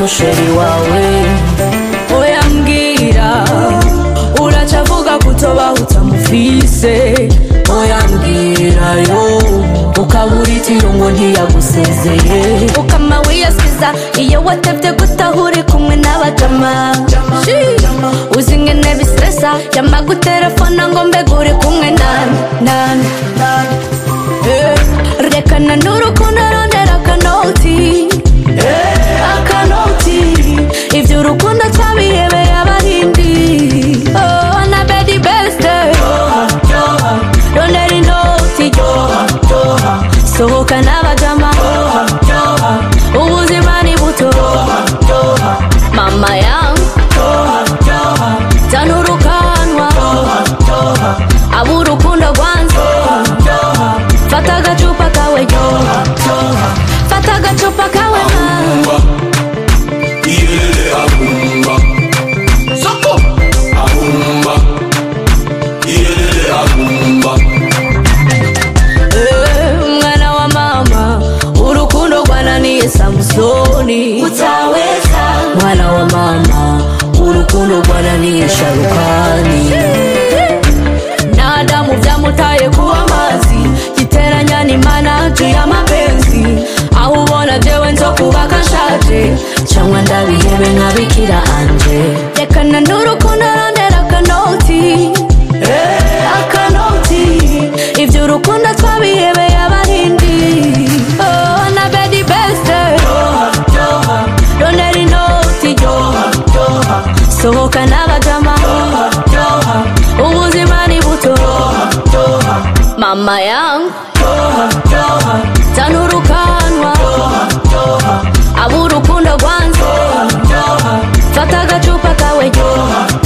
n'umusheri wawe oya mbwira uracavuga kutoba utamufise oya mbwira yo ukaburitiro ngo ntiyagusezeye ukama wiyasiza iyo watevye gutahuri kumwe n'abajama uzi ngene bistresa yama guterefona ngo mbega uri kumwe nani rekana n'urukundo rondera akanoti ivyo urukundo twabihebeye abahindi na bedi beste rondera inoti sohoka n'abajama ubuzima ni buto mama yangu tanurukanwa aburukundo rwanze fata agacupa kawe yo fata agacupa kawe Iyelele abumba Soko abumba Iyelele abumba mwana wa mama urukundo rwananiye Samusoni utaweza mwana wa mama urukundo rwananiye Sharukani na Adamu vyamutaye kuwa mazi giteranya n'Imana juu ya mapenzi aho ubona jewe nzokubaka nshaje cyangwa ndabihebe nkabikira anje rekana n'urukundo rondera akanoti ivyo urukundo twabihebeye abahindi na bedi beste rondera inoti sohoka n'abajama ubuzima ni buto mama yangu tanurukanwa aburukundo rwanze fata agacupa kawe yo